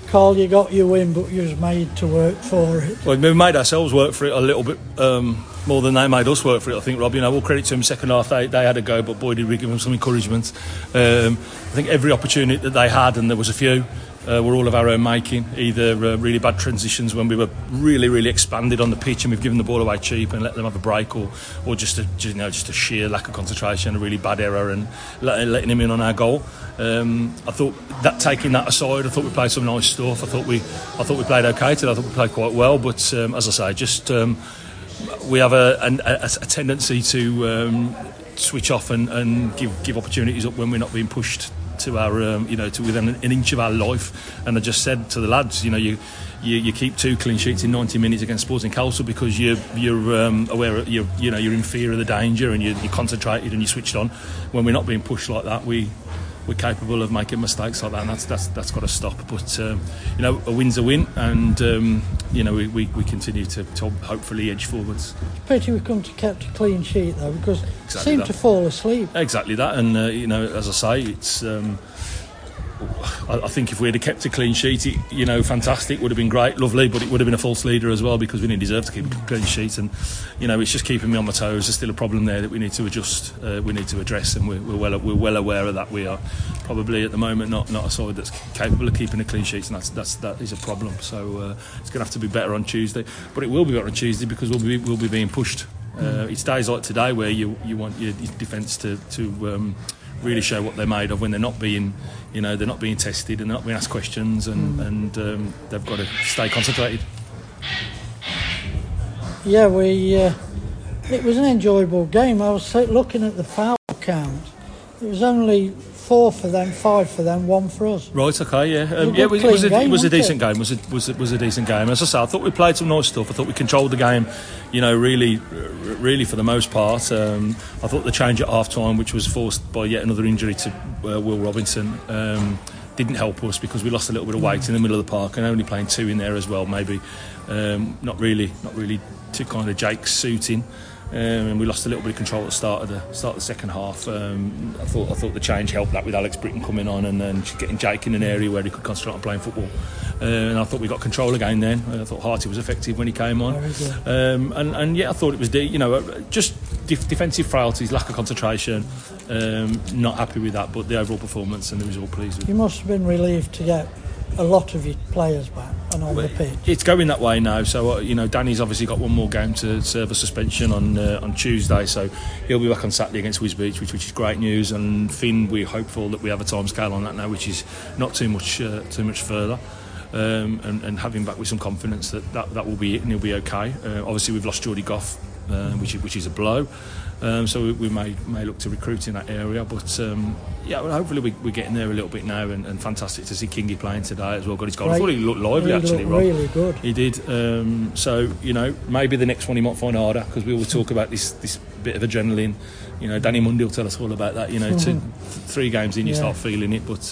Carl, you got your win, but you was made to work for it. Well, we made ourselves work for it a little bit more than they made us work for it, I think, Rob. All credit to them. Second half, they had a go, but boy, did we give them some encouragement. I think every opportunity that they had, and there was a few, were all of our own making. Either really bad transitions when we were really, really expanded on the pitch and we've given the ball away cheap and let them have a break, or just a sheer lack of concentration, a really bad error and letting him in on our goal. I thought that, taking that aside, I thought we played some nice stuff. I thought we played okay today. I thought we played quite well, but as I say, we have a tendency to switch off and give opportunities up when we're not being pushed to our to within an inch of our life. And I just said to the lads, you keep 2 clean sheets in 90 minutes against Sporting Council because you're aware, you're in fear of the danger, and you're concentrated and you're switched on. When we're not being pushed like that, we're capable of making mistakes like that, and that's got to stop. But a win's a win, and we continue to hopefully edge forwards. It's a pity we couldn't have kept a clean sheet though, because exactly it seemed that. To fall asleep. Exactly that, and as I say, it's. I think if we had kept a clean sheet, fantastic, would have been great, lovely, but it would have been a false leader as well, because we didn't deserve to keep a clean sheet. And it's just keeping me on my toes. There's still a problem there that we need to adjust, we need to address, and we're well aware of that. We are probably at the moment not a side that's capable of keeping a clean sheet, and that is a problem. So it's going to have to be better on Tuesday, but it will be better on Tuesday because we'll be being pushed. It's days like today where you want your defence to really show what they're made of when they're not being tested and they're not being asked questions, and they've got to stay concentrated. Yeah, it was an enjoyable game. I was looking at the foul count. It was only 4 for them, 5 for them, 1 for us. Right, okay, yeah. It was a decent game. It was a decent game. As I say, I thought we played some nice stuff. I thought we controlled the game, really for the most part. I thought the change at half-time, which was forced by yet another injury to Will Robinson, didn't help us because we lost a little bit of weight in the middle of the park, and only playing 2 in there as well, maybe not really to kind of Jake's suiting. And we lost a little bit of control at the start of the second half. I thought the change helped that with Alex Britton coming on and getting Jake in an area where he could concentrate on playing football. And I thought we got control again then. I thought Harty was effective when he came on. And I thought it was just defensive frailties, lack of concentration. Not happy with that, but the overall performance and the result pleased with. You must have been relieved to get a lot of your players back and on the pitch. It's going that way now. So Danny's obviously got one more game to serve a suspension on Tuesday, so he'll be back on Saturday against Wisbech, which is great news. And Finn, we're hopeful that we have a timescale on that now, which is not too much further. And having back with some confidence that will be it, and he'll be okay. Obviously, we've lost Geordie Goff, which is a blow. So we may look to recruit in that area, but hopefully we're getting there a little bit now, and fantastic to see Kingy playing today as well. Got his goal. I thought he looked lively actually, Rob. Really good. He did. So maybe the next one he might find harder, because we always talk about this bit of adrenaline. Danny Mundy will tell us all about that. 3 games in you start feeling it, but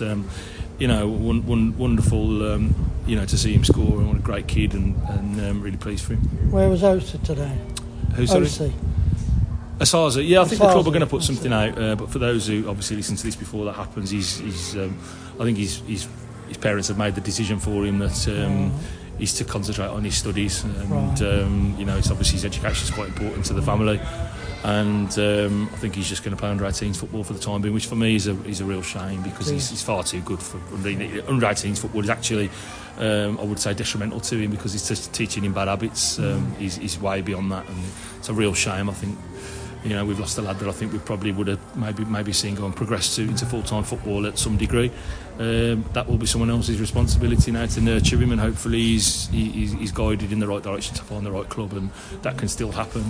wonderful. To see him score, and what a great kid, and really pleased for him. Where was Osa today? Who, sorry? Asaza, I think the club are going to put something out, but for those who obviously listen to this before that happens, I think his parents have made the decision for him that he's to concentrate on his studies, and it's obviously his education is quite important to the family, and I think he's just going to play under 18s football for the time being, which for me is a real shame, because he's far too good for under 18s football. Is actually I would say detrimental to him, because it's just teaching him bad habits. He's way beyond that, and it's a real shame. I think we've lost a lad that I think we probably would have maybe seen go and progress into full-time football at some degree. That will be someone else's responsibility now to nurture him, and hopefully he's guided in the right direction to find the right club, and that can still happen.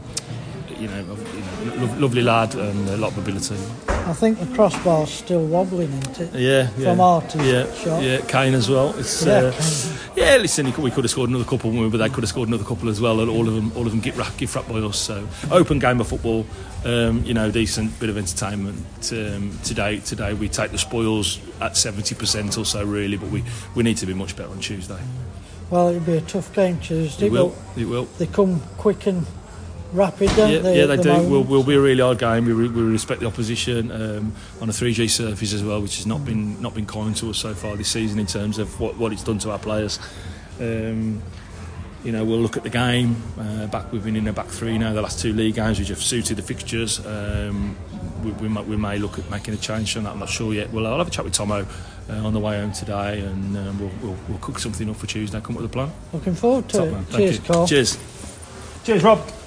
Lovely lad and a lot of ability. I think the crossbar's still wobbling, isn't it? Yeah. From Artie's shot. Yeah, Kane as well. Listen, we could have scored another couple, but they could have scored another couple as well, and all of them gift wrapped by us. So open game of football, decent bit of entertainment. Today we take the spoils at 70% or so, really, but we need to be much better on Tuesday. Well, it'll be a tough game Tuesday. It will. They come quick and rapid, don't they? Yeah, they at the do. moment? Will be a really hard game. We respect the opposition on a 3G surface as well, which has not been kind to us so far this season in terms of what it's done to our players. We'll look at the game. We've been in a back three now, the last two league games, which have suited the fixtures. We may look at making a change on that. I'm not sure yet. I'll have a chat with Tomo on the way home today, and we'll cook something up for Tuesday. Come up with a plan. Looking forward to Top it. man. Cheers, Thank you. Carl. Cheers, Rob.